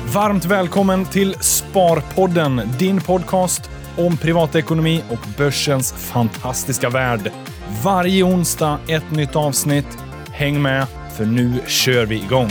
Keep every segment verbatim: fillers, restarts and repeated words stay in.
Varmt välkommen till Sparpodden, din podcast om privatekonomi och börsens fantastiska värld. Varje onsdag ett nytt avsnitt. Häng med, för nu kör vi igång.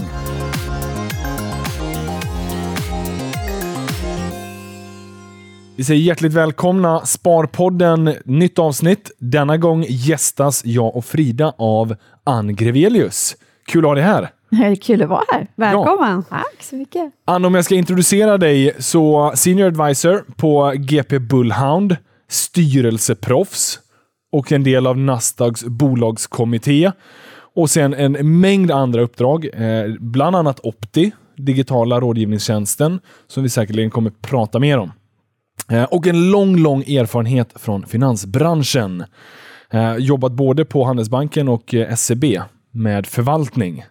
Vi säger hjärtligt välkomna Sparpodden, nytt avsnitt. Denna gång gästas jag och Frida av Ann Grevelius. Kul att ha dig här. Det är kul att vara här. Välkommen. Ja. Tack så mycket. Ann, om jag ska introducera dig, så senior advisor på G P Bullhound, styrelseproffs och en del av Nasdaqs bolagskommitté. Och sen en mängd andra uppdrag, eh, bland annat Opti, digitala rådgivningstjänsten, som vi säkerligen kommer prata mer om. Eh, och en lång, lång erfarenhet från finansbranschen. Eh, jobbat både på Handelsbanken och eh, S E B med förvaltning.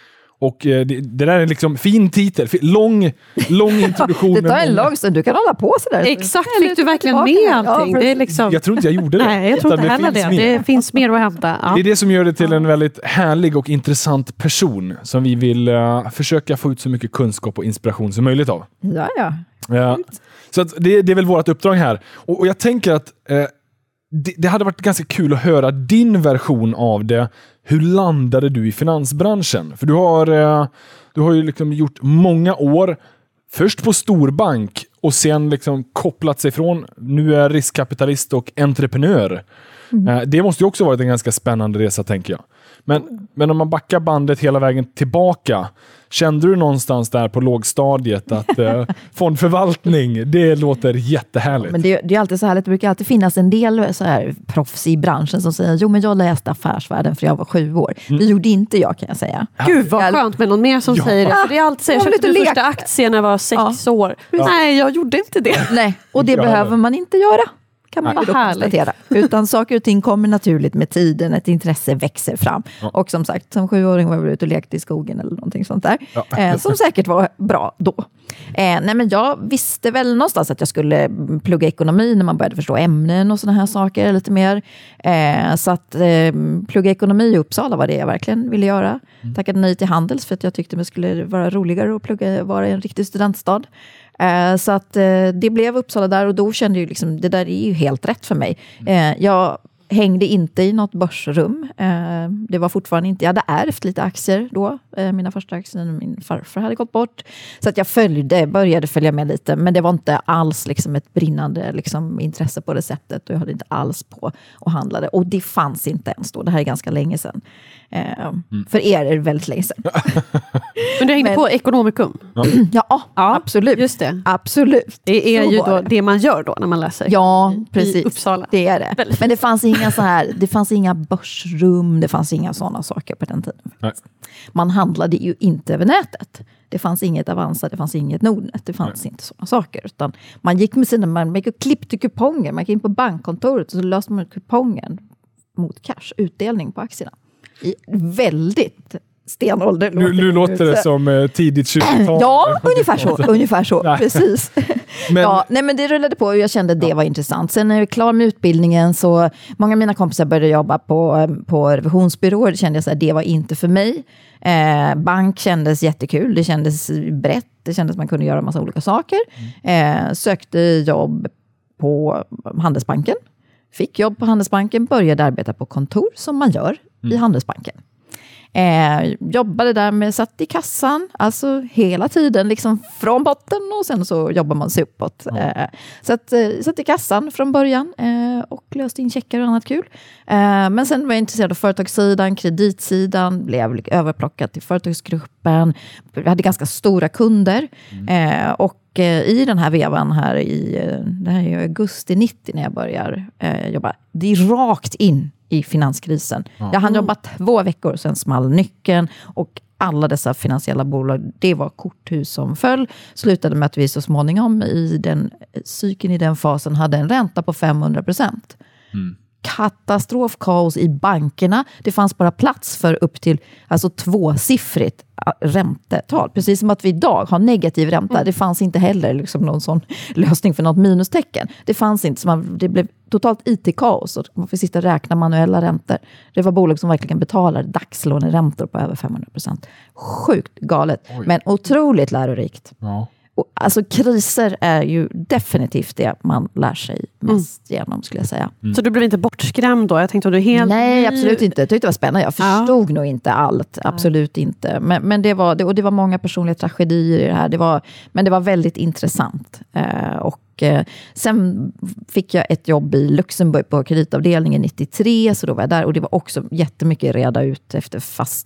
Och eh, det, det där är liksom fin titel, lång, lång introduktion. Det tar en lång stund, du kan hålla på sådär. Exakt, fick du verkligen med allting? Ja, det är liksom... Jag tror inte jag gjorde det. Nej, jag tror inte det heller det. Mer. Det finns mer att hämta. Ja. Det är det som gör det till en väldigt härlig och intressant person som vi vill uh, försöka få ut så mycket kunskap och inspiration som möjligt av. Ja, ja. Ja. Så att det, det är väl vårt uppdrag här. Och, och jag tänker att uh, det, det hade varit ganska kul att höra din version av det. Hur landade du i finansbranschen? För du har, uh, du har ju liksom gjort många år, först på storbank och sen liksom kopplat sig från, nu är riskkapitalist och entreprenör. Mm. Uh, det måste ju också varit en ganska spännande resa, tänker jag. Men, men om man backar bandet hela vägen tillbaka, kände du någonstans där på lågstadiet att eh, fondförvaltning, det låter jättehärligt? Men det, det är alltid så härligt. Det brukar alltid finnas en del så här proffs i branschen som säger, jo men jag läste Affärsvärlden för jag var sju år. Mm. Det gjorde inte jag, kan jag säga. Gud vad skönt med någon mer som ja. säger det. För det är alltid så, jag köpte min första aktie när jag var sex ja. år. Ja. Nej, jag gjorde inte det. Nej, och det jag behöver man inte göra. Kan man Nej, då konstatera. Utan saker och ting kommer naturligt med tiden, ett intresse växer fram. Ja. Och som sagt, som sjuåring var jag ute och lekte i skogen eller någonting sånt där. Ja. Eh, som säkert var bra då. Eh, nej men jag visste väl någonstans att jag skulle plugga ekonomi när man började förstå ämnen och såna här saker lite mer. Eh, så att eh, plugga ekonomi i Uppsala var det jag verkligen ville göra. Mm. Tackade nej till Handels för att jag tyckte det skulle vara roligare att plugga, vara i en riktig studentstad. Uh, så att uh, det blev Uppsala där och då kände jag liksom, det där är ju helt rätt för mig. Uh, jag hängde inte i något börsrum. Uh, det var fortfarande inte, jag hade ärvt lite aktier då. Uh, mina första aktier, min farfar hade gått bort. Så att jag följde, började följa med lite. Men det var inte alls liksom ett brinnande liksom, intresse på det sättet. Och jag hade inte alls på och handlade. Och det fanns inte ens då. Det här är ganska länge sedan. Uh, mm. För er är det väldigt länge sedan. Men du hängde Men, på ekonomikum? Ja. ja, ja, absolut. Just det. Absolut. Det är så ju då det man gör då när man läser. Ja, precis. I Uppsala. Det är det. Väldigt. Men det fanns inga så här, det fanns inga börsrum, det fanns inga sådana saker på den tiden. Nej. Man handlade ju inte över nätet. Det fanns inget Avanza, det fanns inget Nordnet, det fanns Nej. inte sådana saker. Utan man gick med sina, man gick klippte kuponger, man gick in på bankkontoret och så löste man kupongen mot cash, utdelning på aktierna. I väldigt stenålder. Nu, nu låter det som eh, tidigt tjugotal. Ja, ungefär så. ungefär så, precis. Men, ja, nej, men det rullade på och jag kände att det ja. var intressant. Sen när jag var klar med utbildningen så många av mina kompisar började jobba på, på revisionsbyråer. Det kände jag så här, det var inte för mig. Eh, bank kändes jättekul. Det kändes brett. Det kändes att man kunde göra en massa olika saker. Eh, sökte jobb på Handelsbanken. Fick jobb på Handelsbanken. Började arbeta på kontor som man gör mm. i Handelsbanken. Eh, jobbade där med, satt i kassan, alltså hela tiden liksom från botten och sen så jobbar man sig uppåt. Ja. Eh, så att, eh, satt i kassan från början eh, och löste in checkar och annat kul. Eh, men sen var jag intresserad av företagssidan, kreditsidan, blev överplockad till företagsgruppen. Vi hade ganska stora kunder mm. eh, och i den här vevan här i, det här är augusti nittio när jag börjar eh, jobba, det är rakt in i finanskrisen. Ja. Jag hann jobba två veckor, sen small nyckeln och alla dessa finansiella bolag, det var korthus som föll. Slutade med att vi så småningom i den cykeln i den fasen hade en ränta på femhundra procent. Mm. katastrofkaos i bankerna. Det fanns bara plats för upp till alltså tvåsiffrigt räntetal. Precis som att vi idag har negativ ränta. Mm. Det fanns inte heller liksom någon sån lösning för något minustecken. Det fanns inte. Så man, det blev totalt I T-kaos och man får sitta och räkna manuella räntor. Det var bolag som verkligen betalar dagslåneräntor på över femhundra procent. Sjukt galet. Oj. Men otroligt lärorikt. Ja. Och alltså kriser är ju definitivt det man lär sig mest mm. genom, skulle jag säga. Mm. Så du blev inte bortskrämd då? Jag tänkte att du helt... Nej, absolut inte. Jag tyckte det var spännande. Jag förstod ja. nog inte allt. Absolut ja. inte. Men, men det var, och det var många personliga tragedier i det här. Det var, men det var väldigt intressant. Eh, och eh, sen fick jag ett jobb i Luxemburg på kreditavdelningen nittiotre. Så då var jag där. Och det var också jättemycket reda ut efter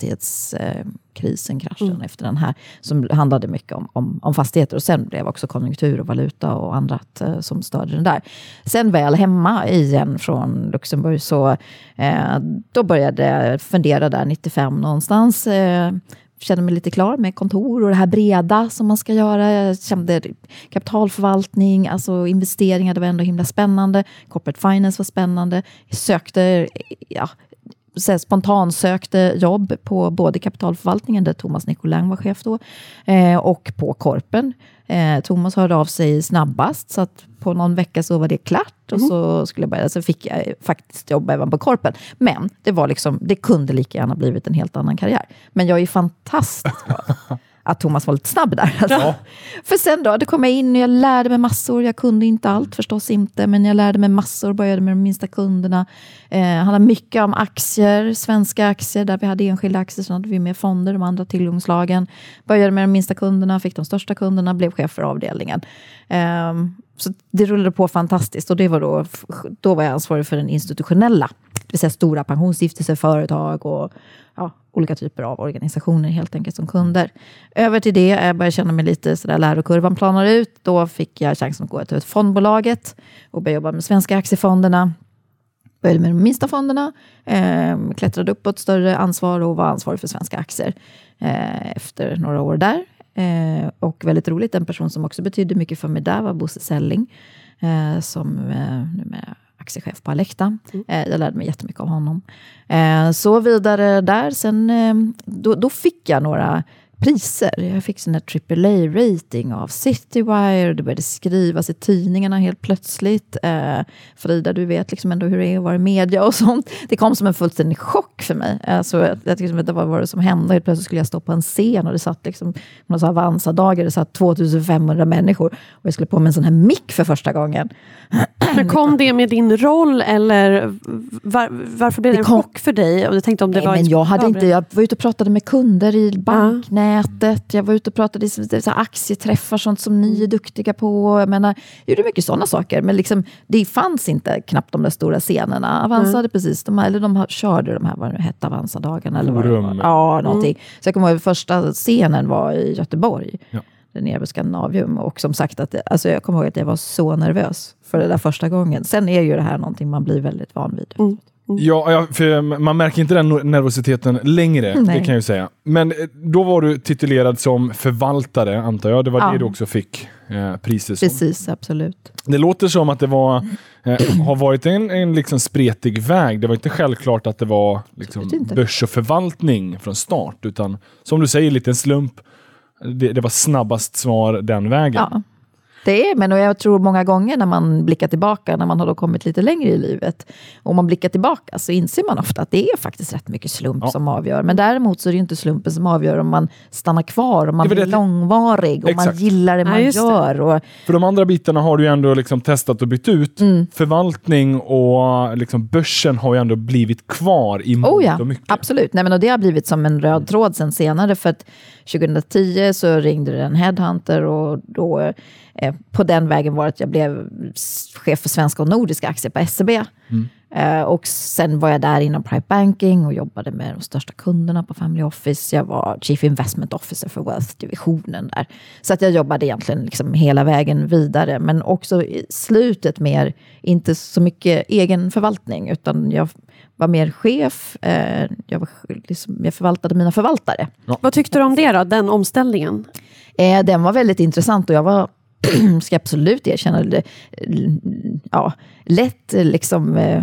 fastighetskrisen, eh, kraschen mm. efter den här. Som handlade mycket om, om, om fastigheter. Och sen blev också konjunktur och valuta och annat eh, som störde den där. Sen väl hemma igen från Luxemburg så eh, då började jag fundera där nittiofem någonstans. Eh, kände mig lite klar med kontor och det här breda som man ska göra. Jag kände kapitalförvaltning, alltså investeringar, det var ändå himla spännande. Corporate finance var spännande. Jag sökte, ja, så spontant sökte jobb på både kapitalförvaltningen där Thomas Nicolin var chef då eh, och på Korpen. Eh, Thomas hörde av sig snabbast så att på någon vecka så var det klart och mm. så skulle jag börja, så fick jag faktiskt jobba även på Korpen. Men det var liksom, det kunde lika gärna blivit en helt annan karriär. Men jag är fantastisk att Thomas var lite snabb där. Alltså. Ja. För sen då, det kom jag in och jag lärde mig massor. Jag kunde inte allt, förstås inte. Men jag lärde mig massor, började med de minsta kunderna. Eh, handlade mycket om aktier, svenska aktier. Där vi hade enskilda aktier, så hade vi med fonder, de andra tillgångslagen. Började med de minsta kunderna, fick de största kunderna, blev chef för avdelningen. Eh, så det rullade på fantastiskt. Och det var då, då var jag ansvarig för den institutionella. Det vill säga stora pensionsstiftelser, företag och ja, olika typer av organisationer helt enkelt som kunder. Över till det, jag började känna mig lite sådär lärokurvan planar ut. Då fick jag chansen att gå till ett fondbolaget och börja jobba med svenska aktiefonderna. Började med de minsta fonderna, eh, klättrade uppåt större ansvar och var ansvarig för svenska aktier eh, efter några år där. Eh, och väldigt roligt, en person som också betydde mycket för mig där var Bosse Selling eh, som eh, nu med aktiechef på Alecta. Mm. Eh, jag lärde mig jättemycket av honom. Eh, så vidare där. Sen, eh, då, då fick jag några priser. Jag fick sån här triple A-rating av Citywire. Det började skrivas i tidningarna helt plötsligt. Eh, Frida, du vet liksom ändå hur det är att vara i media och sånt. Det kom som en fullständig chock för mig. Eh, så jag, jag tyckte att det var vad det som hände. Helt plötsligt skulle jag stå på en scen och det satt liksom några Avanza-dagar. Det satt tvåtusenfemhundra människor. Och jag skulle på med en sån här mick för första gången. Men kom det med din roll eller var, varför blev det, det en kom... chock för dig? Och du tänkte om det Nej, var men jag, hade inte, jag var ute och pratade med kunder i banknätet. Jag var ute och pratade i så här aktieträffar, sånt som ni är duktiga på. Jag menar, jag gjorde mycket sådana saker. Men liksom, det fanns inte knappt de där stora scenerna. Avanza mm. hade precis, de här, eller de här, körde de här, vad det hette, Avanza-dagarna. Eller vad det var. Ja, någonting. Mm. Så jag kommer ihåg att första scenen var i Göteborg. Ja. Nere på Skandinavium. Och som sagt, att det, alltså jag kommer ihåg att jag var så nervös för det där första gången. Sen är ju det här någonting man blir väldigt van vid. Mm. Mm. Ja, för man märker inte den nervositeten längre, Nej. det kan jag ju säga. Men då var du titulerad som förvaltare, antar jag. Det var ja. det du också fick eh, priser som. Precis, absolut. Det låter som att det var, eh, har varit en, en liksom spretig väg. Det var inte självklart att det var liksom börs och förvaltning från start. Utan som du säger, lite en slump. Det, det var snabbast svar den vägen. Ja, det är, men jag tror många gånger när man blickar tillbaka, när man har då kommit lite längre i livet, och man blickar tillbaka så inser man ofta att det är faktiskt rätt mycket slump ja. som avgör. Men däremot så är det inte slumpen som avgör om man stannar kvar, om man blir långvarig, om man gillar det man ja, gör. Och... För de andra bitarna har du ju ändå liksom testat och bytt ut. Mm. Förvaltning och liksom börsen har ju ändå blivit kvar i mångt oh ja, och mycket. Absolut. Nej, men och det har blivit som en röd tråd sen senare, för att tjugohundratio så ringde det en headhunter och då eh, på den vägen var att jag blev chef för svenska och nordiska aktier på S E B. Mm. Eh, och sen var jag där inom private banking och jobbade med de största kunderna på Family Office. Jag var chief investment officer för wealth-divisionen där. Så att jag jobbade egentligen liksom hela vägen vidare, men också i slutet mer, inte så mycket egen förvaltning, utan jag var mer chef. Eh, jag, var, liksom, jag förvaltade mina förvaltare. Ja. Vad tyckte du om det då, den omställningen? Eh, den var väldigt intressant och jag var, ska absolut erkänna det, ja, lätt liksom eh,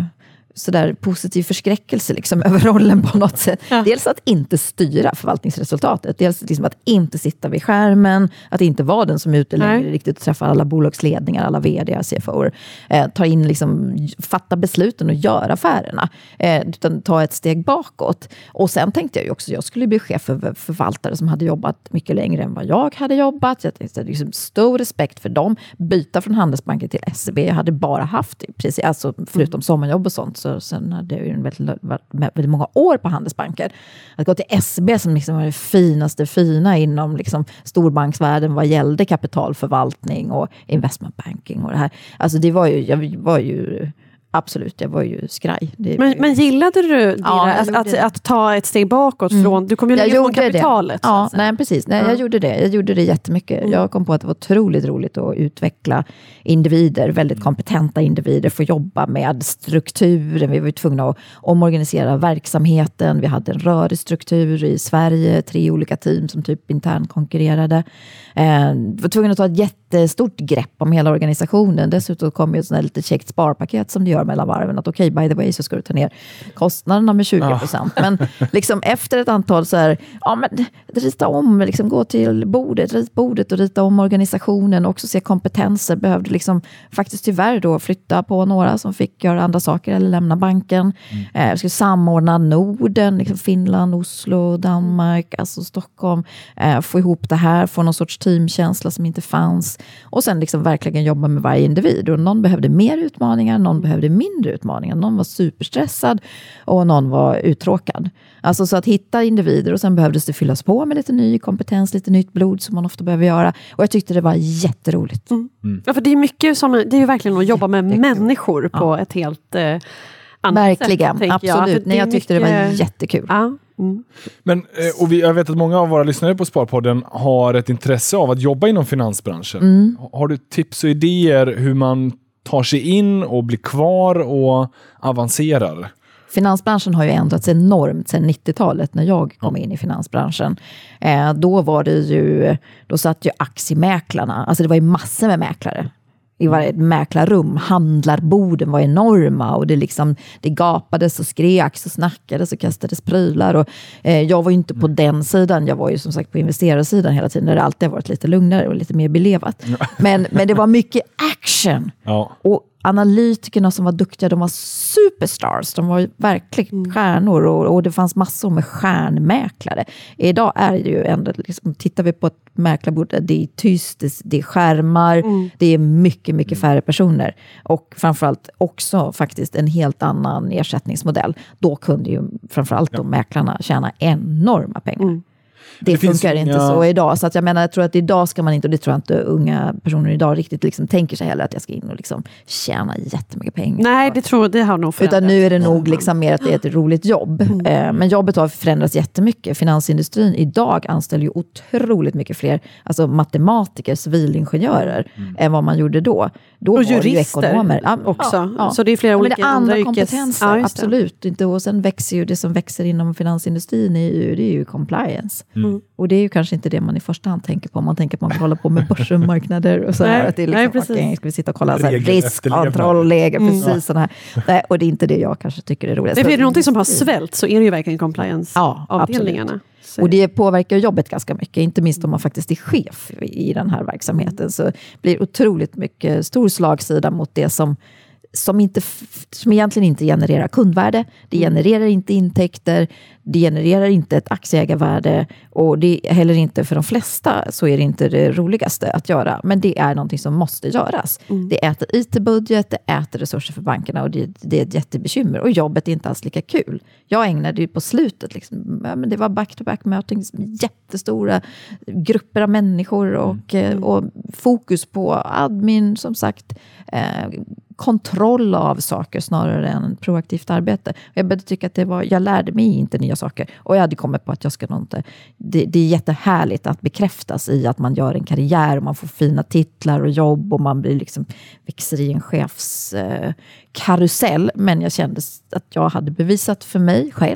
sådär positiv förskräckelse liksom, över rollen på något sätt. Ja. Dels att inte styra förvaltningsresultatet. Dels liksom att inte sitta vid skärmen. Att inte vara den som är ute längre Nej. riktigt och träffar alla bolagsledningar, alla vd, C F O-er. Eh, ta in, liksom, fatta besluten och göra affärerna. Eh, utan ta ett steg bakåt. Och sen tänkte jag ju också, jag skulle bli chef för förvaltare som hade jobbat mycket längre än vad jag hade jobbat. Jag tänkte liksom, stor respekt för dem. Byta från Handelsbanken till S E B. Jag hade bara haft, precis, alltså, förutom mm. sommarjobb och sånt, så sen hade jag ju väldigt, väldigt många år på Handelsbanken. Att gå till S E B som liksom var det finaste fina inom liksom storbanksvärlden vad gällde kapitalförvaltning och investmentbanking och det här. Alltså det var ju, jag var ju absolut, jag var ju skraj. Det, men, men gillade du det, ja, att, att, att ta ett steg bakåt mm. från, du kom ju längre från kapitalet. Det. Ja, nej, precis. Nej, ja. Jag gjorde det. Jag gjorde det jättemycket. Mm. Jag kom på att det var otroligt roligt att utveckla individer, väldigt kompetenta individer, få jobba med strukturen. Vi var ju tvungna att omorganisera verksamheten. Vi hade en rörig struktur i Sverige, tre olika team som typ intern konkurrerade. Eh, vi var tvungna att ta ett jättestort grepp om hela organisationen. Dessutom kom ju ett sånt här lite käckt sparpaket som det gör mellan varven, att okej, okay, by the way så ska du ta ner kostnaderna med tjugo procent. Ja. Men liksom efter ett antal så här, ja men rita om, liksom gå till bordet, rita bordet och rita om organisationen och också se kompetenser. Behövde liksom faktiskt tyvärr då flytta på några som fick göra andra saker eller lämna banken. Mm. Eh, skulle samordna Norden, liksom Finland, Oslo, Danmark, alltså Stockholm. Eh, få ihop det här, få någon sorts teamkänsla som inte fanns. Och sen liksom verkligen jobba med varje individ. Och någon behövde mer utmaningar, någon behövde mindre utmaningar. Någon var superstressad och någon var uttråkad. Alltså så att hitta individer och sen behövdes det fyllas på med lite ny kompetens, lite nytt blod som man ofta behöver göra. Och jag tyckte det var jätteroligt. Mm. Mm. Ja, för det är mycket som, det är ju verkligen att jobba med människor på ja. ett helt eh, annat verkligen, sätt. Absolut. Jag. Nej, jag tyckte mycket... det var jättekul. Ja. Mm. Men, och vi, jag vet att många av våra lyssnare på Sparpodden har ett intresse av att jobba inom finansbranschen. Mm. Har du tips och idéer hur man tar sig in och blir kvar och avancerar? Finansbranschen har ju ändrats enormt sedan nittiotalet när jag kom in i finansbranschen. Eh, då var det ju, då satt ju aktiemäklarna, alltså det var ju massor med mäklare. I varje mäklarrum, handlarborden var enorma och det, liksom, det gapades och skreks och snackades och kastades prylar. Och, eh, jag var ju inte på den sidan, jag var ju som sagt på investerarsidan hela tiden där det alltid har varit lite lugnare och lite mer belevat. Ja. Men, men det var mycket action. Ja. Och analytikerna som var duktiga, de var superstars. De var verkligen stjärnor och, och det fanns massor med stjärnmäklare. Idag är det ju ändå, liksom, tittar vi på ett mäklarbord, det är tyst, det, det är skärmar, mm. det är mycket, mycket färre personer. Och framförallt också faktiskt en helt annan ersättningsmodell. Då kunde ju framförallt ja. mäklarna tjäna enorma pengar. Mm. Det, det funkar inte inga... så idag. Så att jag menar, jag tror att idag ska man inte, och det tror jag inte unga personer idag riktigt liksom tänker sig heller, att jag ska in och liksom tjäna jättemycket pengar. Nej, det tror det har nog förändrats. Utan nu är det nog liksom mer att det är ett roligt jobb. Mm. Eh, men jobbet har förändrats jättemycket. Finansindustrin idag anställer ju otroligt mycket fler, alltså matematiker, civilingenjörer, mm. än vad man gjorde då. Då och var jurister det ju ekonomer. Ja, också. Ja. Så det är flera olika men det är andra, andra kompetenser, ja, absolut. Inte. Och sen växer ju det som växer inom finansindustrin, är ju, det är ju compliance. Mm. Och det är ju kanske inte det man i första hand tänker på. Man tänker på att man håller på med börsmarknader och så här. Att det är liksom, nej, okay, ska vi sitta och kolla så här, riskkontroll, läge, precis mm. sådana här. Nej, och det är inte det jag kanske tycker är roligt. Nej, för är det någonting som har svält så är det ju verkligen compliance-avdelningarna. Ja, och det påverkar jobbet ganska mycket, inte minst om man faktiskt är chef i den här verksamheten. Så blir det otroligt mycket stor slagsida mot det som Som, inte, som egentligen inte genererar kundvärde. Det genererar inte intäkter. Det genererar inte ett aktieägarvärde. Och det är heller inte, för de flesta så är det inte det roligaste att göra. Men det är någonting som måste göras. Mm. Det äter I T-budget, det äter resurser för bankerna och det, det är ett jättebekymmer. Och jobbet är inte alls lika kul. Jag ägnade ju på slutet, liksom, ja, men det var back-to-back mötings, jättestora grupper av människor och, mm. och fokus på admin, som sagt, eh, kontroll av saker snarare än proaktivt arbete. Jag började tycka att det var, jag lärde mig inte nya saker. Och jag hade kommit på att jag ska nog inte, det, det är jättehärligt att bekräftas i att man gör en karriär och man får fina titlar och jobb och man blir liksom, växer i en chefs eh, karusell. Men jag kände att jag hade bevisat för mig själv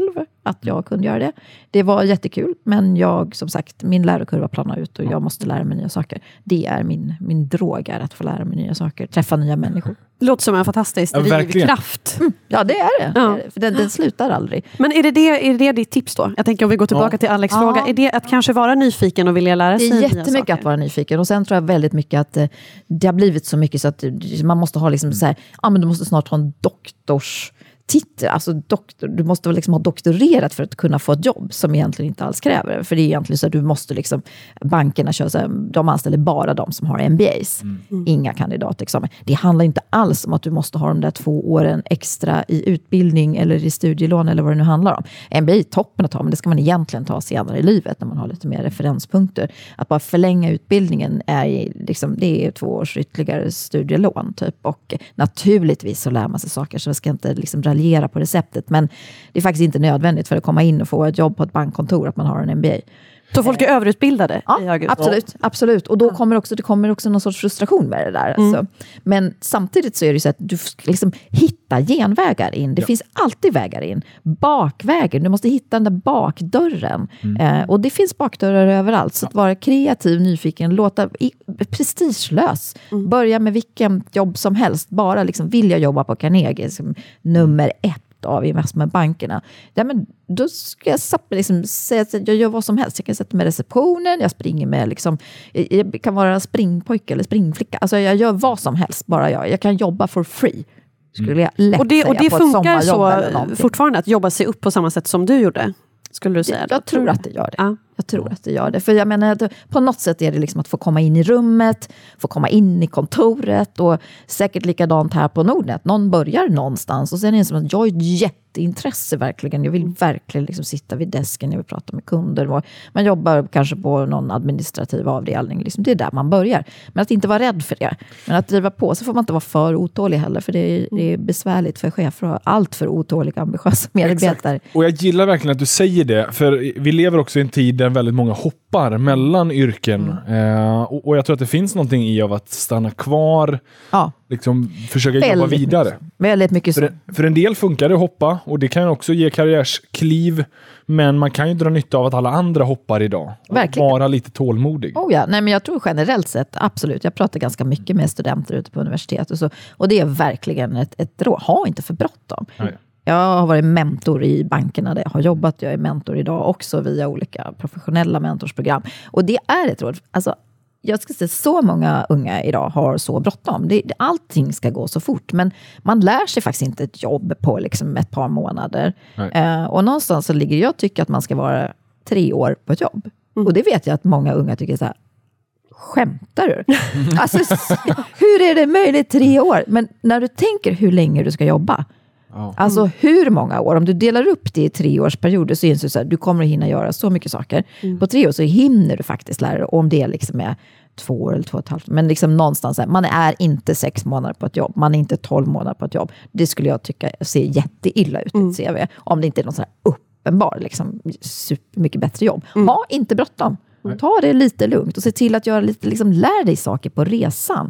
att jag kunde göra det. Det var jättekul, men jag, som sagt, min lärokurva planar ut och jag måste lära mig nya saker. Det är min, min drog, är att få lära mig nya saker, träffa nya människor. Det låter som en fantastisk ja, drivkraft. Mm, ja, det är det. Ja. För den, den slutar aldrig. Men är det, det, är det ditt tips då? Jag tänker om vi går tillbaka ja. till Alex ja. fråga. Är det att kanske vara nyfiken och vilja lära sig nya saker? Det är jättemycket att vara nyfiken. Och sen tror jag väldigt mycket att eh, det har blivit så mycket så att man måste ha liksom så här, ja men du måste snart ha en doktors titel, alltså doktor, du måste väl liksom ha doktorerat för att kunna få ett jobb som egentligen inte alls kräver. För det är egentligen så att du måste liksom, bankerna kör så här, de anställer bara de som har M B As. Mm. Mm. Inga kandidatexamen. Det handlar inte alls om att du måste ha de där två åren extra i utbildning eller i studielån eller vad det nu handlar om. M B A är toppen att ta, men det ska man egentligen ta senare i livet när man har lite mer referenspunkter. Att bara förlänga utbildningen är liksom, det är två års ytterligare studielån typ. Och naturligtvis så lär man sig saker, så jag ska inte liksom raljera på receptet, men det är faktiskt inte nödvändigt för att komma in och få ett jobb på ett bankkontor att man har en M B A. Så folk är överutbildade? Ja, absolut, absolut. Och då kommer också, det kommer också någon sorts frustration med det där. Mm. Alltså. Men samtidigt så är det så att du ska liksom hitta genvägar in. Det ja. finns alltid vägar in. Bakvägen, du måste hitta den där bakdörren. Mm. Eh, och det finns bakdörrar överallt. Så att vara kreativ, nyfiken, låta i, prestigelös. Mm. Börja med vilken jobb som helst. Bara liksom vilja jobba på Carnegie som nummer ett av investmentbankerna. Ja, men då ska jag liksom säga att jag gör vad som helst. Jag kan sätta med receptionen, jag springer med liksom, jag kan vara springpojke eller springflicka. Alltså jag gör vad som helst, bara jag. Jag kan jobba for free. Skulle jag lätt och det, säga och det på funkar så fortfarande att jobba sig upp på samma sätt som du gjorde? Skulle du säga jag, det? jag tror att det gör det. Ja. Jag tror att det gör det. För jag menar, på något sätt är det liksom att få komma in i rummet, få komma in i kontoret och säkert likadant här på Nordnet. Någon börjar någonstans och sen är det som att jag har ett jätteintresse verkligen. Jag vill verkligen liksom sitta vid desken, jag vill prata med kunder. Man jobbar kanske på någon administrativ avdelning. Liksom det är där man börjar. Men att inte vara rädd för det. Men att driva på, så får man inte vara för otålig heller. För det är, det är besvärligt för chefer att ha allt för otåliga ambitiösa medarbetare. Och jag gillar verkligen att du säger det. För vi lever också i en tid där väldigt många hoppar mellan yrken. Mm. Eh, och, och jag tror att det finns någonting i av att stanna kvar. Ja. Liksom försöka väldigt jobba vidare. Mycket. Väldigt mycket så. För, en, för en del funkar det att hoppa. Och det kan också ge karriärskliv. Men man kan ju dra nytta av att alla andra hoppar idag. Verkligen. Och vara lite tålmodig. Oh ja, nej men jag tror generellt sett, absolut. Jag pratar ganska mycket med studenter ute på universitet och så. Och det är verkligen ett, ett råd. Ha inte för bråttom. Nej. Jag har varit mentor i bankerna där jag har jobbat. Jag är mentor idag också via olika professionella mentorsprogram. Och det är ett råd. Alltså, jag ska säga så många unga idag har så bråttom. Det, allting ska gå så fort. Men man lär sig faktiskt inte ett jobb på liksom ett par månader. Eh, och någonstans så ligger jag tycker att man ska vara tre år på ett jobb. Mm. Och det vet jag att många unga tycker så här. Skämtar du? Alltså, hur är det möjligt tre år? Men när du tänker hur länge du ska jobba. Oh. Alltså hur många år? Om du delar upp det i tre årsperioder så inser du att du kommer att hinna göra så mycket saker. Mm. På tre år så hinner du faktiskt lära dig. Om det liksom är två år eller två och ett halvt. Men liksom någonstans här, man är inte sex månader på ett jobb. Man är inte tolv månader på ett jobb. Det skulle jag tycka ser jätteilla ut i ett C V. Mm. Om det inte är någon så här uppenbar, liksom supermycket bättre jobb. Mm. Ha inte bråttom. Mm. Ta det lite lugnt och se till att göra lite, liksom lär dig saker på resan.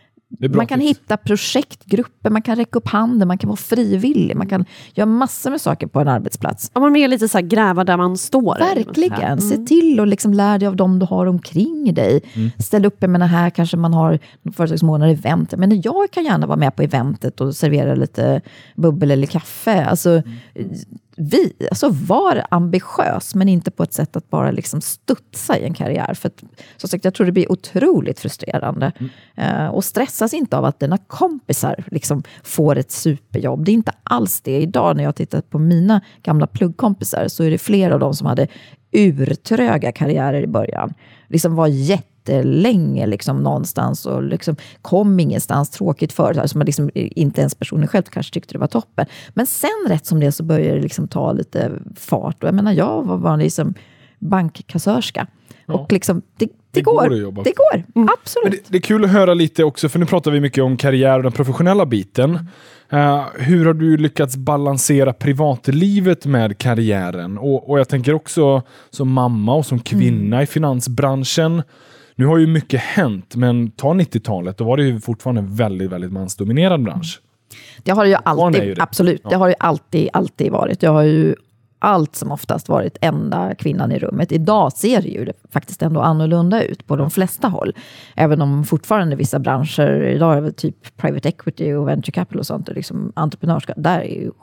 Man kan hitta projektgrupper, man kan räcka upp handen, man kan vara frivillig, man kan göra massor med saker på en arbetsplats. Om man är lite så här gräva där man står. Verkligen, mm. se till och liksom lär dig av dem du har omkring dig. Mm. Ställ upp, jag menar här kanske man har företagsmånader event. Men jag kan gärna vara med på eventet och servera lite bubbel eller kaffe. Alltså, mm. vi, alltså var ambitiös men inte på ett sätt att bara liksom studsa i en karriär. För att, som sagt, jag tror det blir otroligt frustrerande. Mm. Uh, och stressas inte av att dina kompisar liksom får ett superjobb. Det är inte alls det. Idag när jag tittar på mina gamla pluggkompisar så är det flera av dem som hade urtröga karriärer i början. Liksom var jättelänge liksom någonstans och liksom kom ingenstans, tråkigt för alltså man liksom, inte ens personen själv kanske tyckte det var toppen. Men sen rätt som det så började det liksom ta lite fart. Och jag menar, jag var vanlig som bankkassörska. Ja. Och liksom, det, det, det går. går det går, mm. absolut. Det, det är kul att höra lite också, för nu pratar vi mycket om karriär och den professionella biten. Uh, hur har du lyckats balansera privatlivet med karriären? Och, och jag tänker också som mamma och som kvinna mm. i finansbranschen. Nu har ju mycket hänt, men ta nittiotalet, då var det ju fortfarande en väldigt, väldigt mansdominerad bransch. Det har det ju alltid, det. absolut. Ja. Det har ju alltid, alltid varit. Jag har ju allt som oftast varit enda kvinnan i rummet. Idag ser det ju faktiskt ändå annorlunda ut på de flesta håll. Även om fortfarande vissa branscher, idag är det typ private equity och venture capital och sånt, och liksom entreprenörskap, där är ju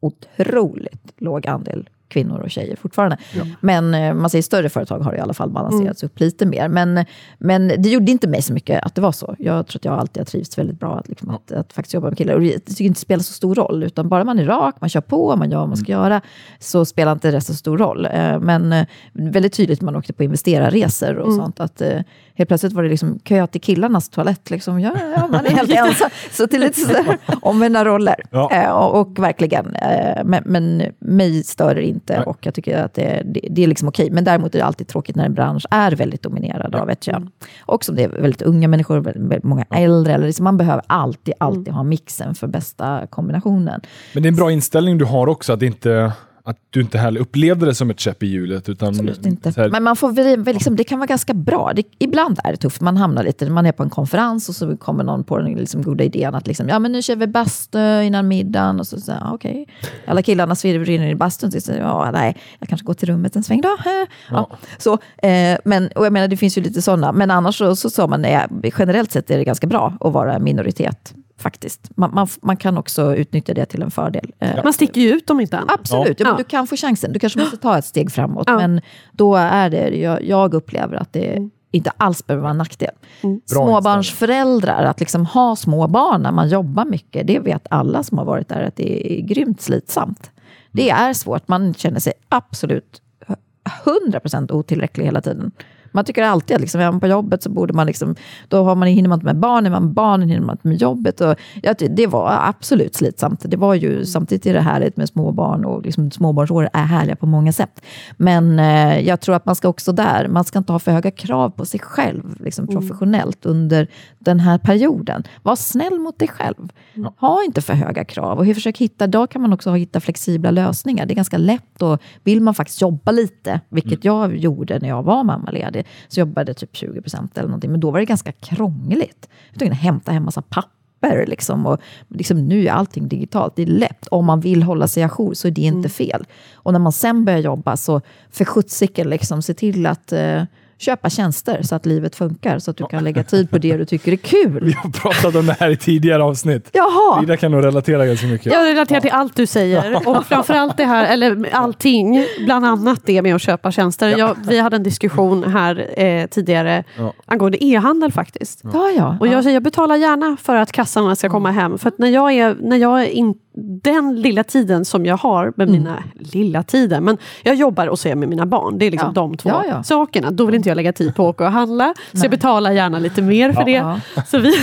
otroligt låg andel kvinnor och tjejer fortfarande. Ja. Men man säger större företag har i alla fall balanserats mm. upp lite mer. Men, men det gjorde inte mig så mycket att det var så. Jag tror att jag alltid har trivts väldigt bra att, liksom, ja. att, att faktiskt jobba med killar. Och det tycker inte spelar så stor roll. Utan bara man är rak, man kör på, man gör vad man ska mm. göra, så spelar inte det så stor roll. Men väldigt tydligt man åkte på investerarresor och mm. sånt. Att helt plötsligt var det liksom kö till killarnas toalett. Liksom. Ja, ja, man är helt ensam. Så till lite sådär omvända roller. Ja. Och, och verkligen. Men, men mig stör det inte. Nej. Och jag tycker att det, det, det är liksom okej. Men däremot är det alltid tråkigt när en bransch är väldigt dominerad ja. av ett kön. Och som det är väldigt unga människor, väldigt många äldre. Eller liksom man behöver alltid, alltid ha mixen för bästa kombinationen. Men det är en bra inställning du har också, att inte... Att du inte heller upplevde det som ett käpp i hjulet. Utan absolut inte. Här... Men man får väl, liksom, det kan vara ganska bra. Det, ibland är det tufft. Man hamnar lite, man är på en konferens och så kommer någon på den liksom goda idén att liksom, ja men nu kör vi bastu innan middagen. Och så säger ja, okej. Okay. Alla killarna svirrar in i bastun. Så säger ja, nej, jag kanske går till rummet en sväng då. Ja. Ja. Så, eh, men, och jag menar, det finns ju lite sådana. Men annars så, så sa man, nej, generellt sett är det ganska bra att vara minoritet. Faktiskt. Man, man, man kan också utnyttja det till en fördel. Ja. Man sticker ju ut om inte annat. Absolut, ja. Ja, du kan få chansen. Du kanske måste ta ett steg framåt. Ja. Men då är det, jag, jag upplever att det mm. inte alls behöver vara en nackdel. Mm. Småbarnsföräldrar, att liksom ha små barn när man jobbar mycket, det vet alla som har varit där, att det är grymt slitsamt. Mm. Det är svårt, man känner sig absolut hundra procent otillräcklig hela tiden. Man tycker alltid att liksom, är man på jobbet så borde man liksom, då har man, hinner man inte med barn, är man barnen hinner man inte med jobbet. Och, ja, det var absolut slitsamt. Det var ju, samtidigt är det härligt med små barn och liksom, småbarnsår är härliga på många sätt. Men eh, jag tror att man ska också där, man ska inte ha för höga krav på sig själv liksom, professionellt mm. under den här perioden. Var snäll mot dig själv. Mm. Ha inte för höga krav och försök hitta, då kan man också hitta flexibla lösningar. Det är ganska lätt och vill man faktiskt jobba lite, vilket mm. jag gjorde när jag var mammaledig, så jobbade typ tjugo procent eller någonting. Men då var det ganska krångligt. Jag tvungen att hämta hem massa papper. Liksom, och liksom, nu är allting digitalt. Det är lätt. Om man vill hålla sig ajour så är det inte mm. fel. Och när man sen börjar jobba så för sjuttsiken liksom, se till att eh, köpa tjänster så att livet funkar. Så att du kan lägga tid på det du tycker är kul. Vi har pratat om det här i tidigare avsnitt. Jaha. Frida kan nog relatera ganska mycket. Jag relaterar ja. till allt du säger. Och framförallt det här, eller allting, bland annat det med att köpa tjänster. Ja. Jag, vi hade en diskussion här eh, tidigare ja. angående e-handel faktiskt. Ja, ja. Och jag säger, jag betalar gärna för att kassarna ska komma hem. För att när jag är, när jag är in, den lilla tiden som jag har med mina mm. lilla tiden, men jag jobbar och ser med mina barn. Det är liksom ja. de två ja, ja. sakerna. Då vill inte jag lägga tid på att åka och handla. Nej. Så jag betalar gärna lite mer för ja. det. Så vi...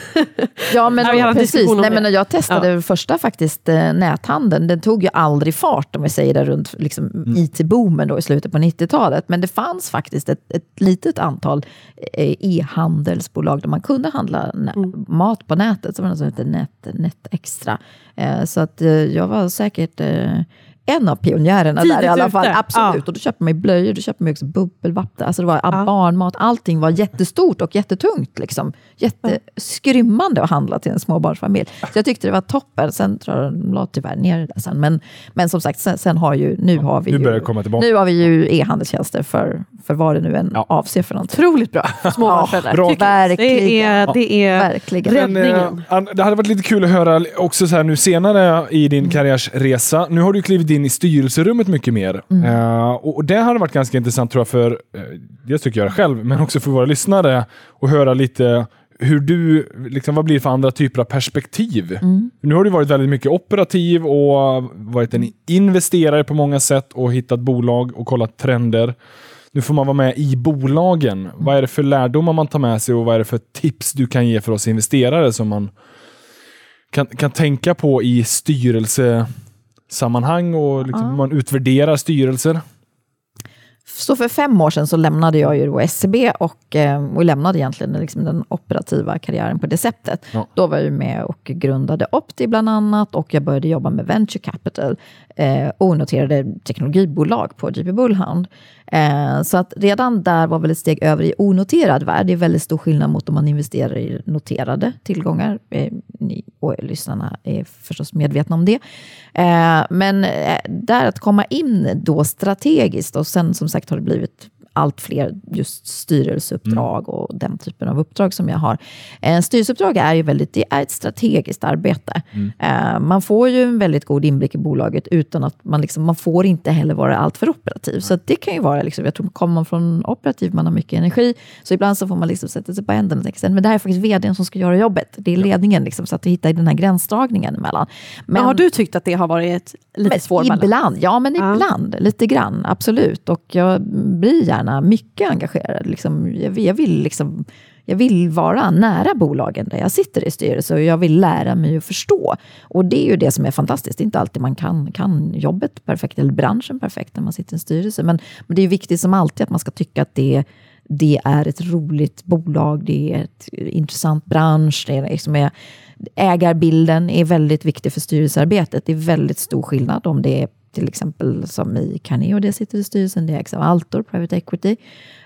ja, men ja, precis. Nej, men jag testade ja. första faktiskt eh, näthandeln. Den tog ju aldrig fart, om vi säger det, runt liksom, mm. I T-boomen då i slutet på nittiotalet. Men det fanns faktiskt ett, ett litet antal eh, e-handelsbolag där man kunde handla nä- mm. mat på nätet. Som var något som hette Net, Net Extra. Eh, så att eh, jag var säkert... Eh, en av pionjärerna tidigt där i alla fall, ute. Absolut. Ja. Och då köpte man ju blöjor, då köpte man också bubbelvatten. Alltså det var ja. barnmat, allting var jättestort och jättetungt liksom. Jätteskrymmande att handla till en småbarnsfamilj. Så jag tyckte det var toppen. Sen tror jag de la tyvärr ner det där sen. Men, men som sagt, sen, sen har ju, nu har vi ju, nu har vi ju e-handelstjänster för, för vad det nu än ja. avser för något. Otroligt bra. Småbarnsföräldrar. Ja, verkligen. Det är, det är verkligen. räddningen. Men, det hade varit lite kul att höra också så här nu senare i din karriärsresa. Nu har du klivit in i styrelserummet mycket mer. Mm. Uh, och, och det hade varit ganska intressant tror jag för, uh, det tycker jag själv, men också för våra lyssnare att höra lite hur du, liksom, vad blir det för andra typer av perspektiv? Mm. Nu har du varit väldigt mycket operativ och varit en investerare på många sätt och hittat bolag och kollat trender. Nu får man vara med i bolagen. Mm. Vad är det för lärdomar man tar med sig och vad är det för tips du kan ge för oss investerare som man kan, kan tänka på i styrelse sammanhang och liksom, ja. man utvärderar styrelser? Så för fem år sedan så lämnade jag ju då S C B och, och lämnade egentligen liksom den operativa karriären på det sättet. Ja. Då var jag med och grundade Opti bland annat och jag började jobba med Venture Capital, eh, onoterade teknologibolag på J P Bullhound. Eh, så att redan där var väl ett steg över i onoterad värld. Det är väldigt stor skillnad mot om man investerar i noterade tillgångar. Eh, ni och lyssnarna är förstås medvetna om det. Eh, men eh, där att komma in då strategiskt och sen som sagt har det blivit allt fler just styrelseuppdrag mm. och den typen av uppdrag som jag har. En styrelseuppdrag är ju väldigt, det är ett strategiskt arbete. Mm. Uh, man får ju en väldigt god inblick i bolaget utan att man liksom, man får inte heller vara allt för operativ. Mm. Så att det kan ju vara liksom, jag tror kommer man från operativ, man har mycket energi, så ibland så får man liksom sätta sig på änden och tänka sig, men det här är faktiskt vdn som ska göra jobbet. Det är ledningen liksom, så att hitta den här gränsdragningen emellan. Men, men har du tyckt att det har varit lite svårt? Ibland, ja men ja. ibland, lite grann, absolut. Och jag blir gärna mycket engagerad. Liksom, jag, jag, vill liksom, jag vill vara nära bolagen där jag sitter i styrelse och jag vill lära mig att förstå. Och det är ju det som är fantastiskt. Det är inte alltid man kan, kan jobbet perfekt eller branschen perfekt när man sitter i en styrelse. Men, men det är viktigt som alltid att man ska tycka att det, det är ett roligt bolag, det är ett intressant bransch, det är liksom är, ägarbilden är väldigt viktig för styrelsearbetet. Det är väldigt stor skillnad om det är till exempel som i Carneo, det sitter i styrelsen, det ägs av Altor, Private Equity.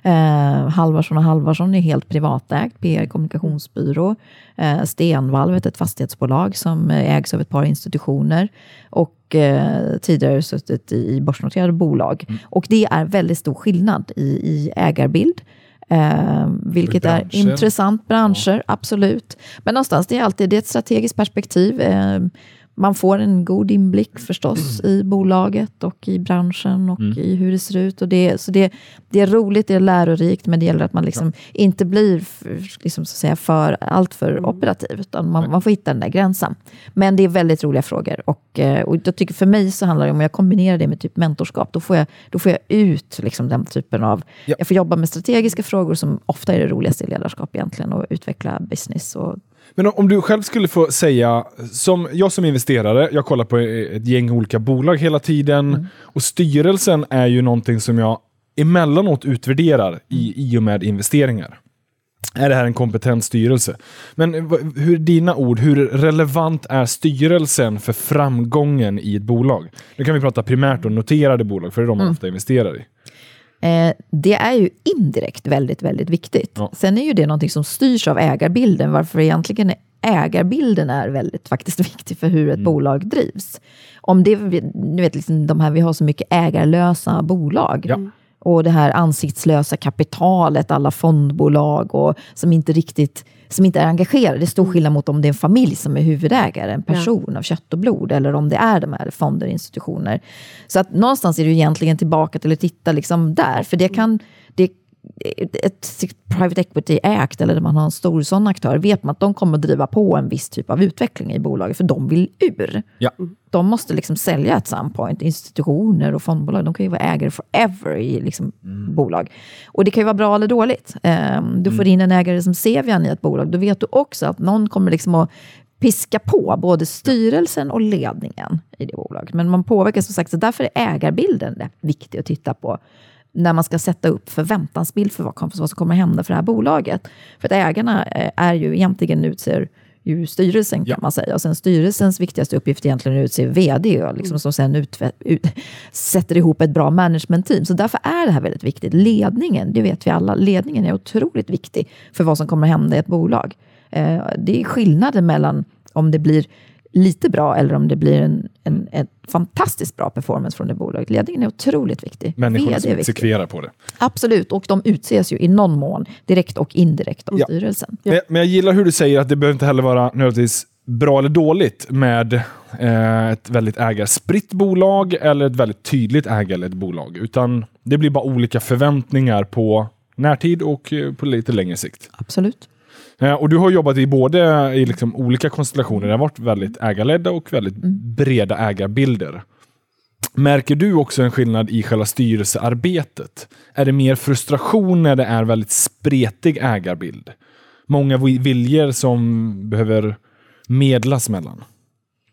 Eh, Halvarsson och Halvarsson är helt privatägt, P R-kommunikationsbyrå. Eh, Stenvalvet, ett fastighetsbolag som ägs av ett par institutioner. Och eh, tidigare suttit i börsnoterade bolag. Mm. Och det är väldigt stor skillnad i, i ägarbild. Eh, vilket är intressant, branscher, ja. Absolut. Men någonstans, det är alltid det är ett strategiskt perspektiv. Eh, Man får en god inblick förstås mm. i bolaget och i branschen och mm. i hur det ser ut. Och det, så det, det är roligt, det är lärorikt, men det gäller att man liksom ja. inte blir liksom, så att säga, för, allt för mm. operativ. Utan man, man får hitta den där gränsen. Men det är väldigt roliga frågor. Och, och jag tycker för mig så handlar det om, jag kombinerar det med typ mentorskap. Då får jag, då får jag ut liksom, den typen av... Ja. Jag får jobba med strategiska frågor som ofta är det roligaste i ledarskap egentligen. Och utveckla business och... Men om du själv skulle få säga, som jag som investerare, jag kollar på ett gäng olika bolag hela tiden mm. och styrelsen är ju någonting som jag emellanåt utvärderar i, i och med investeringar. Är det här en kompetent styrelse? Men hur dina ord, hur relevant är styrelsen för framgången i ett bolag? Nu kan vi prata primärt om noterade bolag, för det är de man mm. ofta investerar i. Eh, det är ju indirekt väldigt, väldigt viktigt. Ja. Sen är ju det någonting som styrs av ägarbilden, varför egentligen ägarbilden är väldigt faktiskt viktig för hur ett mm. bolag drivs. Om det, ni vet liksom de här, vi har så mycket ägarlösa bolag. Ja. Och det här ansiktslösa kapitalet, alla fondbolag och som inte riktigt som inte är engagerade. Det är stor skillnad mot om det är en familj som är huvudägare, en person ja. av kött och blod, eller om det är de här fonder, institutioner. Så att någonstans är det ju egentligen tillbaka till att titta liksom där, för det kan det ett private equity ägt eller där man har en stor sån aktör, vet man att de kommer att driva på en viss typ av utveckling i bolaget, för de vill ur. Ja. De måste liksom sälja ett some point. Institutioner och fondbolag, de kan ju vara ägare forever i liksom mm. bolag. Och det kan ju vara bra eller dåligt. Um, du får mm. in en ägare som Sevian i ett bolag, då vet du också att någon kommer liksom att piska på både styrelsen och ledningen i det bolaget. Men man påverkas som sagt, så därför är ägarbilden viktig att titta på när man ska sätta upp förväntansbild för vad, vad som kommer hända för det här bolaget. För att ägarna är ju egentligen utser ju styrelsen kan ja. man säga. Och sen styrelsens viktigaste uppgift egentligen är att utse vd och liksom, som sen ut, ut, sätter ihop ett bra management-team. Så därför är det här väldigt viktigt. Ledningen, det vet vi alla, ledningen är otroligt viktig för vad som kommer att hända i ett bolag. Eh, det är skillnaden mellan om det blir lite bra eller om det blir en, en, en fantastiskt bra performance från det bolaget. Ledningen är otroligt viktig. Människorna som exekverar på det. Absolut, och de utses ju i någon mån direkt och indirekt av ja. styrelsen. Ja. Men, men jag gillar hur du säger att det behöver inte heller vara nödvändigtvis bra eller dåligt med eh, ett väldigt ägarspritt bolag eller ett väldigt tydligt ägarlett bolag, utan det blir bara olika förväntningar på närtid och eh, på lite längre sikt. Absolut. Och du har jobbat i både i liksom olika konstellationer. Det har varit väldigt ägarledda och väldigt mm. breda ägarbilder. Märker du också en skillnad i själva styrelsearbetet? Är det mer frustration när det är väldigt spretig ägarbild? Många viljor som behöver medlas mellan?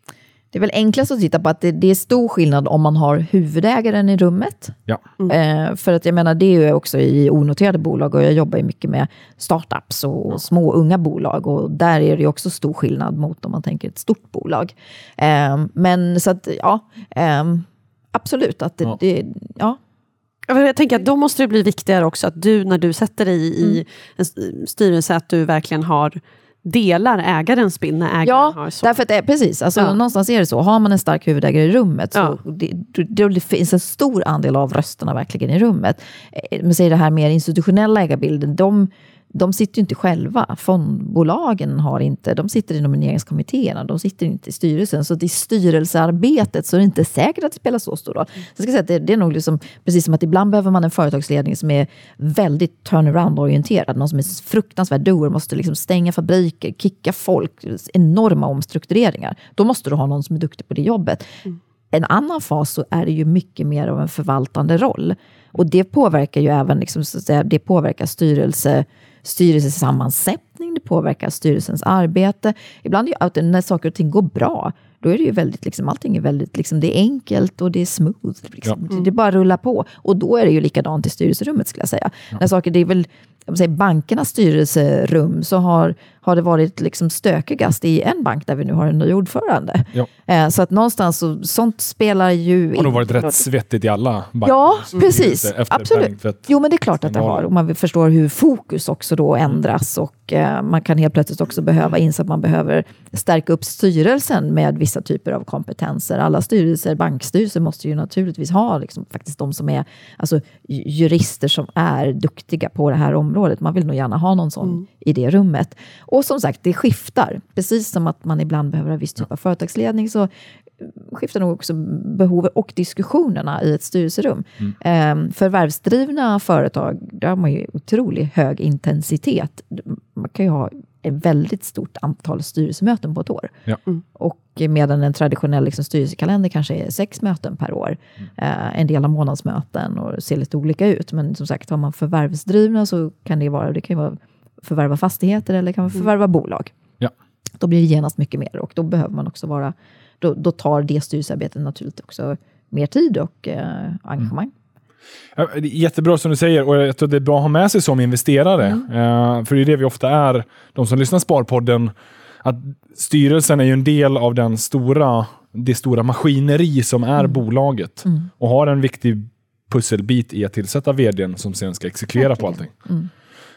Det är väl enklast att titta på att det, det är stor skillnad om man har huvudägaren i rummet. Ja. Mm. Eh, för att jag menar, det är ju också i onoterade bolag och jag jobbar ju mycket med startups och ja. små unga bolag och där är det ju också stor skillnad mot om man tänker ett stort bolag. Eh, men så att, ja, eh, absolut att det, ja. det ja. Jag tänker att då måste det bli viktigare också att du när du sätter dig i mm. en styrelse att du verkligen har delar ägarens bild när ägaren ja, har så. Ja, därför att det är precis. Alltså, ja. Någonstans är det så. Har man en stark huvudägare i rummet så ja. det, det, det finns en stor andel av rösterna verkligen i rummet. Men säger det här mer institutionella ägarbilden, de de sitter ju inte själva. Fondbolagen har inte, de sitter i nomineringskommittéerna, de sitter inte i styrelsen. Så i styrelsearbetet så är det inte säkert att det spelar så stor roll. Så jag ska säga att det, det är nog liksom, precis som att ibland behöver man en företagsledning som är väldigt turnaround-orienterad. Någon som är fruktansvärt doer, måste liksom stänga fabriker, kicka folk, enorma omstruktureringar. Då måste du ha någon som är duktig på det jobbet. Mm. En annan fas så är det ju mycket mer av en förvaltande roll. Och det påverkar ju även liksom, så att säga, det påverkar styrelse styrelsesammansättning, det påverkar styrelsens arbete. Ibland är det ju när saker och ting går bra, då är det ju väldigt, liksom, allting är väldigt, liksom, det är enkelt och det är smooth. Liksom. Ja. Det bara rullar på. Och då är det ju likadant i styrelserummet skulle jag säga. Ja. När saker, det är väl, jag säger, bankernas styrelserum så har, har det varit liksom stökigast i en bank där vi nu har en ny ordförande. Ja. Eh, så att någonstans så, sånt spelar ju... Det har nog varit rätt svettigt i alla banker. Ja, precis. Absolut. Jo, men det är klart att det har. Och man förstår hur fokus också då ändras och eh, man kan helt plötsligt också behöva inse att man behöver stärka upp styrelsen med vissa typer av kompetenser. Alla styrelser, bankstyrelser måste ju naturligtvis ha liksom, faktiskt de som är alltså, jurister som är duktiga på det här området. Man vill nog gärna ha någon sån mm. i det rummet. Och som sagt, det skiftar. Precis som att man ibland behöver ha viss typ av företagsledning så skiftar nog också behovet och diskussionerna i ett styrelserum. Mm. Ehm, förvärvsdrivna företag, där har man ju otroligt hög intensitet. Man kan ju ha ett väldigt stort antal styrelsemöten på ett år. Ja. Mm. Och medan en traditionell liksom, styrelsekalender kanske är sex möten per år. Mm. Ehm, en del av månadsmöten och ser lite olika ut. Men som sagt, har man förvärvsdrivna så kan det vara, det kan ju vara förvärva fastigheter eller kan man förvärva mm. bolag. Ja. Då blir det genast mycket mer och då behöver man också vara Då, då tar det styrelsearbetet naturligtvis också mer tid och eh, engagemang. Mm. Ja, det är jättebra som du säger och jag tror det är bra att ha med sig som investerare. Mm. Uh, för det är det vi ofta är, de som lyssnar på Sparpodden, att styrelsen är ju en del av den stora, det stora maskineri som är mm. bolaget mm. och har en viktig pusselbit i att tillsätta vdn som sen ska exekvera okay. på allting. Mm.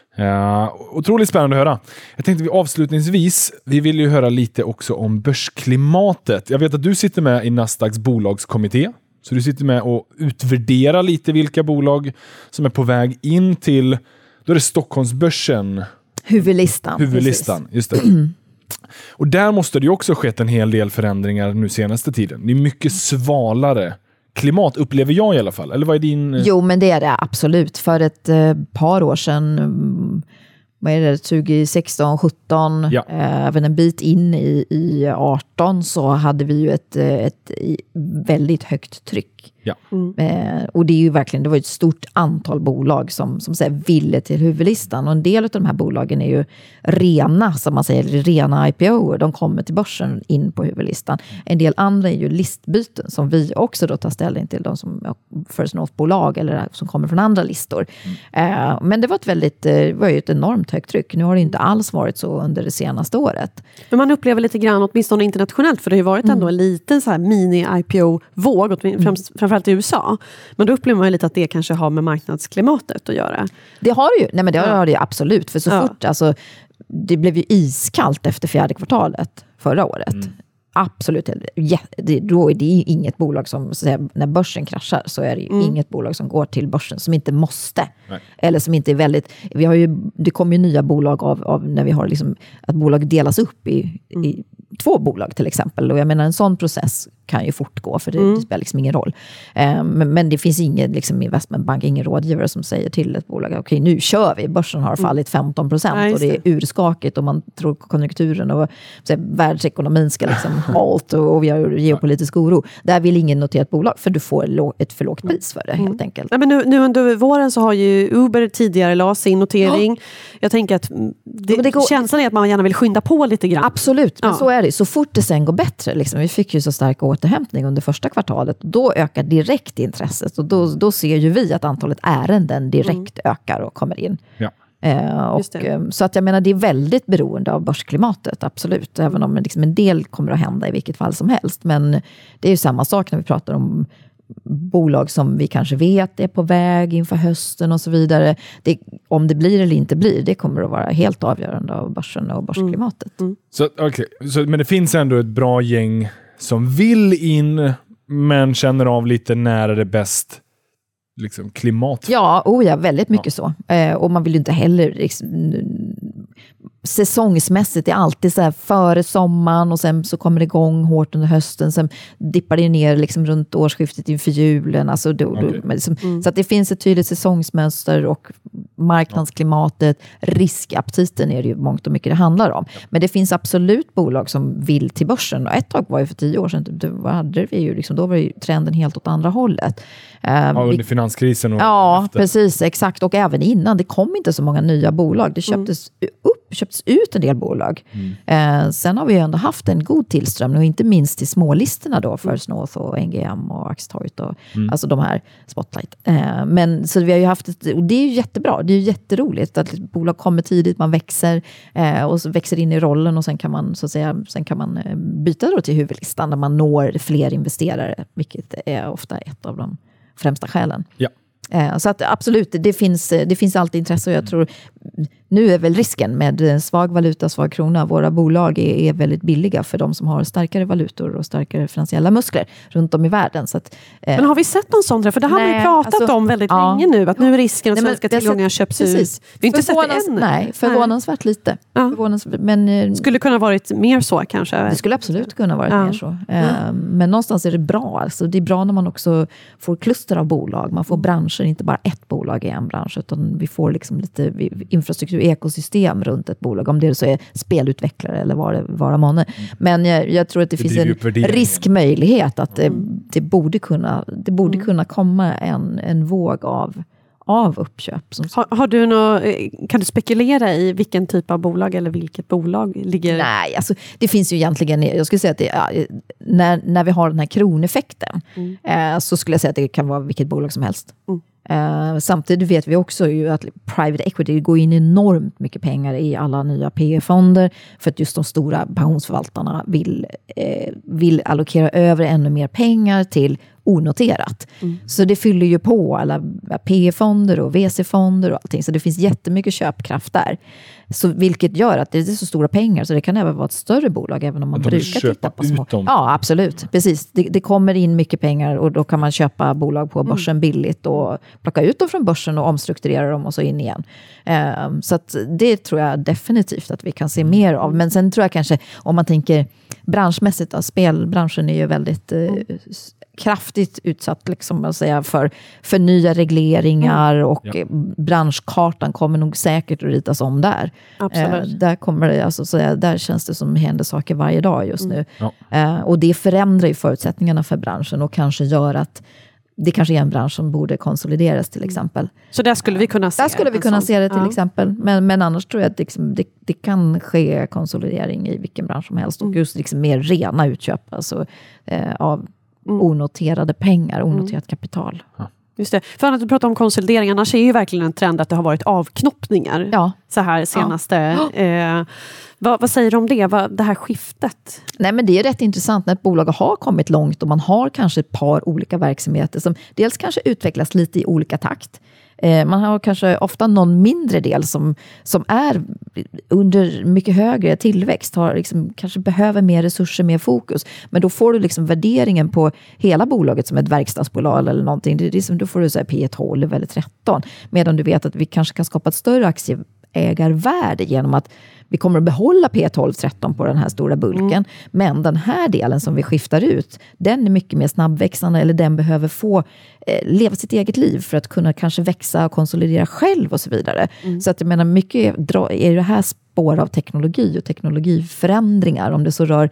Uh, otroligt spännande att höra. Jag tänkte vi avslutningsvis, vi vill ju höra lite också om börsklimatet. Jag vet att du sitter med i Nasdaqs bolagskommitté. Så du sitter med och utvärderar lite vilka bolag som är på väg in till, då är det Stockholmsbörsen. Huvudlistan. Huvudlistan, precis. Just det. Och där måste det ju också skett en hel del förändringar nu senaste tiden. Det är mycket svalare klimat upplever jag i alla fall. Eller vad är din... Jo, men det är det absolut. För ett eh, par år sedan, vad är det, tjugo sexton sjutton, ja. eh, även en bit in i, i arton så hade vi ju ett, ett väldigt högt tryck. Ja. Mm. Eh, och det är ju verkligen, det var ett stort antal bolag som, som så här, ville till huvudlistan. Och en del av de här bolagen är ju rena, som man säger, rena I P O. De kommer till börsen in på huvudlistan. En del andra är ju listbyten som vi också då tar ställning till. De som ja, First North-bolag eller som kommer från andra listor. Mm. Eh, men det var ett väldigt, det var ju ett enormt högt tryck. Nu har det inte alls varit så under det senaste året. Men man upplever lite grann, åtminstone internationellt, för det har ju varit ändå mm. en liten så här mini-I P O-våg, främst, framförallt i U S A. Men då upplever man ju lite att det kanske har med marknadsklimatet att göra. Det har det ju. Nej, men det har det ju absolut. För så ja. fort, alltså, det blev ju iskallt efter fjärde kvartalet förra året. Mm. Absolut. Ja, det, då är det ju inget bolag som, så att säga, när börsen kraschar så är det ju mm. inget bolag som går till börsen som inte måste. Nej. Eller som inte är väldigt, vi har ju, det kommer ju nya bolag av, av när vi har liksom, att bolag delas upp i, mm. i två bolag till exempel. Och jag menar en sån process kan ju fortgå för det, mm. det spelar liksom ingen roll. Um, men, men det finns ingen liksom, investmentbank, ingen rådgivare som säger till ett bolag, okej okay, nu kör vi, börsen har fallit femton procent mm. och det är urskakigt och man tror konjunkturen och så här, världsekonomin ska liksom halt och, och vi har geopolitisk oro. Där vill ingen notera ett bolag för du får lo- ett för lågt pris för det mm. helt enkelt. Ja, men nu, nu under våren så har ju Uber tidigare la sin notering. Ja. Jag tänker att det, det går... känslan är att man gärna vill skynda på lite grann. Absolut, men ja. så är det. oj, så fort det sen går bättre, liksom, vi fick ju så stark återhämtning under första kvartalet, då ökar direkt intresset och då, då ser ju vi att antalet ärenden direkt mm. ökar och kommer in. Ja. Eh, och, så att jag menar, det är väldigt beroende av börsklimatet, absolut, mm. även om liksom en del kommer att hända i vilket fall som helst, men det är ju samma sak när vi pratar om bolag som vi kanske vet är på väg inför hösten och så vidare. Det, om det blir eller inte blir, det kommer att vara helt avgörande av börsen och börsklimatet. Mm. Mm. Så, okay. så, men det finns ändå ett bra gäng som vill in, men känner av lite när det är bäst liksom, klimat. Ja, oh ja, väldigt mycket ja. så. Eh, och man vill ju inte heller liksom, säsongsmässigt är alltid så här före sommaren och sen så kommer det igång hårt under hösten, sen dippar det ner liksom runt årsskiftet inför julen, alltså då, okay. då, liksom, mm. så att det finns ett tydligt säsongsmönster och marknadsklimatet, riskaptiten är det ju mångt och mycket det handlar om. Ja. Men det finns absolut bolag som vill till börsen, och ett tag var ju för tio år sedan, då hade vi ju liksom, då var ju trenden helt åt andra hållet. Ja, under vi, finanskrisen och ja, efter. Precis, exakt, och även innan, det kom inte så många nya bolag, det köptes mm. upp köpts ut en del bolag. Mm. Eh, sen har vi ju ändå haft en god tillströmning, och inte minst till smålistorna då, First North och N G M och Axtorget och mm. alltså de här Spotlight. Eh, men så vi har ju haft ett, och det är ju jättebra, det är ju jätteroligt att bolag kommer tidigt, man växer eh, och så växer in i rollen, och sen kan man så att säga, sen kan man eh, byta då till huvudlistan när man når fler investerare, vilket är ofta ett av de främsta skälen. Ja. Så att absolut, det finns, det finns alltid intresse, och jag tror nu är väl risken med svag valuta, svag krona, våra bolag är, är väldigt billiga för de som har starkare valutor och starkare finansiella muskler runt om i världen. Så att, eh, men har vi sett någon sån? För det har nej, vi pratat alltså, om väldigt ja, länge nu, att nu är risken att nej, svenska tillgångar köps precis. ut. Vi har inte sett det än. Nej, förvånansvärt lite. Ja. Förvånansvärt, men, skulle kunna varit mer så kanske? Det skulle absolut kunna varit ja. mer så. Eh, ja. Men någonstans är det bra. Alltså, det är bra när man också får kluster av bolag. Man får branscher, inte bara ett bolag i en bransch, utan vi får liksom lite infrastruktur, ekosystem runt ett bolag, om det så är spelutvecklare eller vad det vara månne. Men jag, jag tror att det, det finns en riskmöjlighet att det, det borde kunna det borde mm. kunna komma en, en våg av av uppköp. Som har, har du nå, kan du spekulera i vilken typ av bolag eller vilket bolag ligger? Nej, alltså det finns ju egentligen, jag skulle säga att det, ja, när, när vi har den här kroneffekten mm. eh, så skulle jag säga att det kan vara vilket bolag som helst. Mm. Uh, samtidigt vet vi också ju att private equity går in enormt mycket pengar i alla nya P E-fonder, för att just de stora pensionsförvaltarna vill, eh, vill allokera över ännu mer pengar till onoterat. Mm. Så det fyller ju på alla P E-fonder och V C-fonder och allting, så det finns jättemycket köpkraft där. Så vilket gör att det är så stora pengar, så det kan även vara ett större bolag, även om man brukar titta på små. Dem. Ja, absolut. Precis. Det, det kommer in mycket pengar, och då kan man köpa bolag på börsen mm. billigt och plocka ut dem från börsen och omstrukturera dem och så in igen. Um, så att det tror jag definitivt att vi kan se mer av. Men sen tror jag kanske, om man tänker branschmässigt, då, spelbranschen är ju väldigt uh, kraftigt utsatt liksom, att säga, för, för nya regleringar mm. och ja. branschkartan kommer nog säkert att ritas om där. Absolut. Eh, där, kommer det, alltså, så där känns det som händer saker varje dag just mm. nu. Ja. Eh, och det förändrar ju förutsättningarna för branschen och kanske gör att det kanske är en bransch som borde konsolideras till exempel. Så där skulle vi kunna se Där skulle vi kunna sån. se det till ja. exempel. Men, men annars tror jag att liksom, det, det kan ske konsolidering i vilken bransch som helst. Och just liksom mer rena utköp alltså, eh, av Mm. onoterade pengar, onoterat mm. kapital. Ja. Just det. För att prata om konsolidering, annars är ju verkligen en trend att det har varit avknoppningar ja. så här senaste. Ja. Eh, vad, vad säger du om det? Vad, det här skiftet? Nej, men det är rätt intressant när ett bolag har kommit långt och man har kanske ett par olika verksamheter som dels kanske utvecklas lite i olika takt. Man har kanske ofta någon mindre del som, som är under mycket högre tillväxt, har liksom, kanske behöver mer resurser, mer fokus. Men då får du liksom värderingen på hela bolaget som ett verkstadsbolag eller någonting. Det är liksom, då får du säga P tolv eller tretton. Medan du vet att vi kanske kan skapa ett större aktieägarvärde genom att vi kommer att behålla P tolv tretton på den här stora bulken. Mm. Men den här delen som vi skiftar ut, den är mycket mer snabbväxande, eller den behöver få eh, leva sitt eget liv för att kunna kanske växa och konsolidera själv och så vidare. Mm. Så att jag menar, mycket är det här spår av teknologi och teknologiförändringar, om det så rör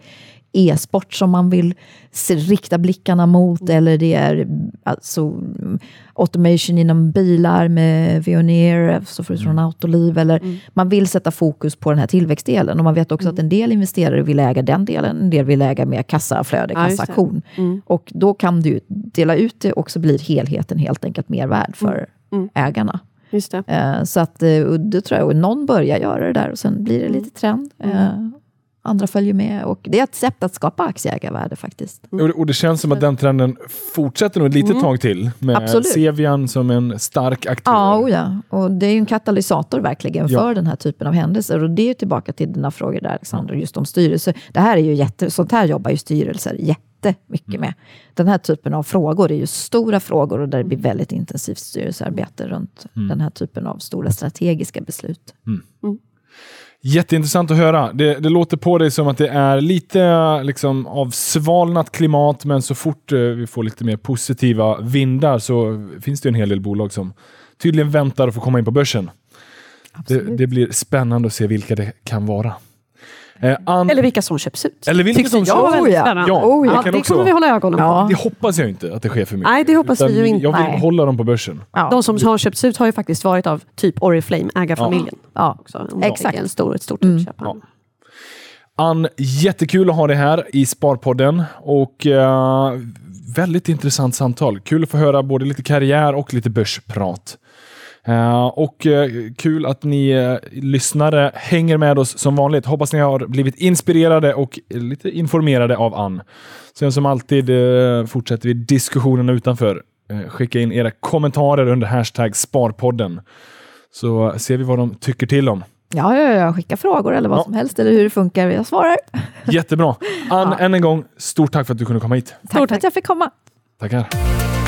e-sport som man vill se, rikta blickarna mot, mm. eller det är alltså automation inom bilar med Veoneer, så från mm. Autoliv, eller mm. man vill sätta fokus på den här tillväxtdelen, och man vet också mm. att en del investerare vill äga den delen, en del vill äga mer kassaflöde, ja, kassaktion. Mm. Och då kan du dela ut det och så blir helheten helt enkelt mer värd för mm. ägarna. Just det. Så att det tror jag, någon börjar göra det där och sen blir det lite trend. Mm. Andra följer med, och det är ett sätt att skapa aktieägarvärde faktiskt. Mm. Och det känns som att den trenden fortsätter nog ett litet mm. tag till med Absolut. Cevian som en stark aktör. Ja, och ja, och det är ju en katalysator verkligen för ja. den här typen av händelser, och det är ju tillbaka till dina frågor där, Alexander, just om styrelse. Det här är ju jätte, sånt här jobbar ju styrelser jättemycket mm. med. Den här typen av frågor är ju stora frågor, och där det blir väldigt intensivt styrelsearbete runt mm. den här typen av stora strategiska beslut. Mm. Mm. Jätteintressant att höra. Det, det låter på dig som att det är lite liksom avsvalnat klimat, men så fort vi får lite mer positiva vindar så finns det en hel del bolag som tydligen väntar att få komma in på börsen. Det, det blir spännande att se vilka det kan vara. Eh, an... Eller vilka som köps ut. Eller vilka som köps ut. Oh, ja. Ja, oh, ja. Det också... kommer vi hålla ögonen på. Ja. Det hoppas jag inte att det sker för mycket. Nej, det hoppas vi ju inte. Jag vill Nej. hålla dem på börsen. Ja. De som har köpts ut har ju faktiskt varit av typ Oriflame, ägarfamiljen. Ja, ja. exakt. En stor, ett stort mm. ja. Ann, jättekul att ha dig här i Sparpodden, och uh, väldigt intressant samtal. Kul att få höra både lite karriär och lite börsprat. Uh, och uh, kul att ni uh, lyssnare hänger med oss som vanligt. Hoppas ni har blivit inspirerade och lite informerade av Ann. Sen som alltid uh, fortsätter vi diskussionen utanför. Uh, skicka in era kommentarer under hashtag Sparpodden, så ser vi vad de tycker till om. Ja, ja, ja, skicka frågor eller vad ja. som helst, eller hur det funkar. Jag svarar. Jättebra. Ann, ja. än en gång, stort tack för att du kunde komma hit. Tack för att jag fick komma. Tackar.